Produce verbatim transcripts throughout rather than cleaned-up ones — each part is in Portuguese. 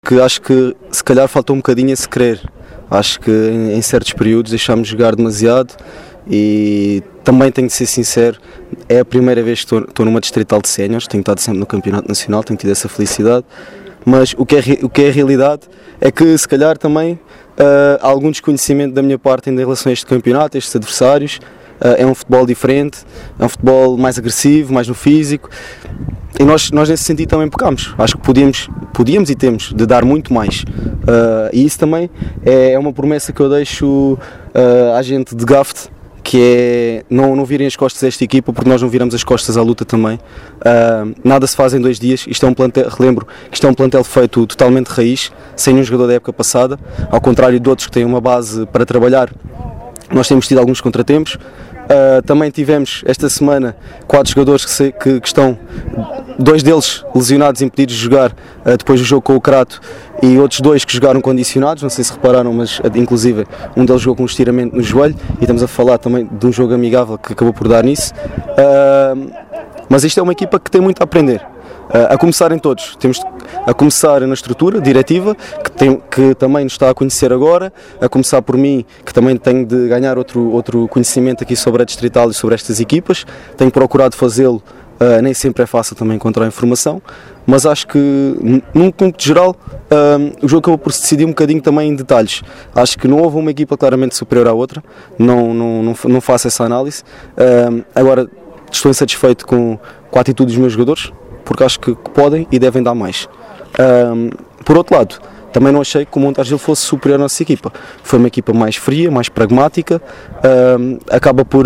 porque acho que se calhar faltou um bocadinho esse querer. Acho que em, em certos períodos deixámos de jogar demasiado e também tenho de ser sincero, é a primeira vez que estou numa distrital de séniores, tenho estado sempre no campeonato nacional, tenho tido essa felicidade, mas o que é, o que é a realidade é que se calhar também uh, há algum desconhecimento da minha parte em relação a este campeonato, a estes adversários. Uh, é um futebol diferente, é um futebol mais agressivo, mais no físico, e nós, nós nesse sentido também pecamos. Acho que podíamos, podíamos e temos de dar muito mais, uh, e isso também é uma promessa que eu deixo uh, à gente de Gaft, que é não, não virem as costas a esta equipa, porque nós não viramos as costas à luta também. Uh, nada se faz em dois dias, isto é um plantel, relembro que isto é um plantel feito totalmente de raiz, sem nenhum jogador da época passada, ao contrário de outros que têm uma base para trabalhar. Nós temos tido alguns contratempos. Uh, também tivemos esta semana quatro jogadores que, se, que, que estão, dois deles lesionados, impedidos de jogar uh, depois do jogo com o Crato, e outros dois que jogaram condicionados, não sei se repararam, mas uh, inclusive um deles jogou com um estiramento no joelho, e estamos a falar também de um jogo amigável que acabou por dar nisso. Uh, mas isto é uma equipa que tem muito a aprender. Uh, a começar em todos, temos a começar na estrutura diretiva, que, tem, que também nos está a conhecer agora, a começar por mim, que também tenho de ganhar outro, outro conhecimento aqui sobre a distrital e sobre estas equipas, tenho procurado fazê-lo, uh, nem sempre é fácil também encontrar informação, mas acho que num ponto geral uh, o jogo acabou por se decidir um bocadinho também em detalhes. Acho que não houve uma equipa claramente superior à outra, não, não, não, não faço essa análise. Uh, agora estou insatisfeito com, com a atitude dos meus jogadores, porque acho que podem e devem dar mais. Um, por outro lado, também não achei que o Montargil fosse superior à nossa equipa. Foi uma equipa mais fria, mais pragmática, um, acaba por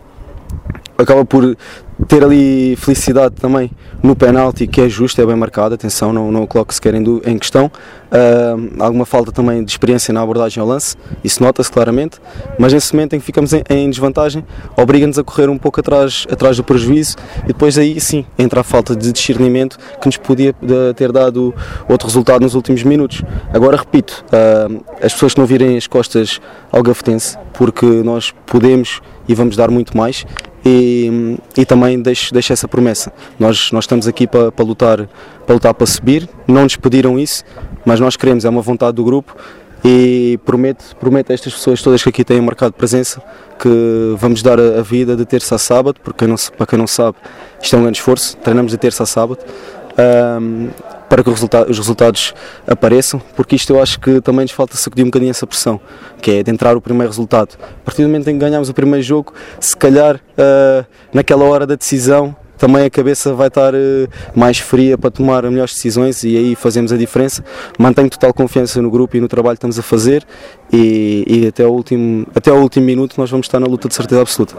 acaba por ter ali felicidade também no penalti, que é justo, é bem marcado, atenção, não, não o coloco sequer em, em questão. Uh, alguma falta também de experiência na abordagem ao lance, isso nota-se claramente, mas nesse momento em que ficamos em, em desvantagem, obriga-nos a correr um pouco atrás, atrás do prejuízo, e depois aí sim entra a falta de discernimento que nos podia ter dado outro resultado nos últimos minutos. Agora repito, uh, as pessoas que não virem as costas ao Gafetense, porque nós podemos e vamos dar muito mais. E, e também deixo, deixo essa promessa, nós, nós estamos aqui para, para, lutar, para lutar para subir, não nos pediram isso, mas nós queremos, é uma vontade do grupo, e prometo, prometo a estas pessoas todas que aqui têm marcado presença que vamos dar a, a vida de terça a sábado, porque não, para quem não sabe isto é um grande esforço, treinamos de terça a sábado, um, para que os resultados, os resultados apareçam, porque isto eu acho que também nos falta sacudir um bocadinho essa pressão, que é de entrar o primeiro resultado. A partir do momento em que ganhamos o primeiro jogo, se calhar uh, naquela hora da decisão também a cabeça vai estar uh, mais fria para tomar melhores decisões, e aí fazemos a diferença. Mantenho total confiança no grupo e no trabalho que estamos a fazer, e, e até, o último, até o último minuto nós vamos estar na luta de certeza absoluta.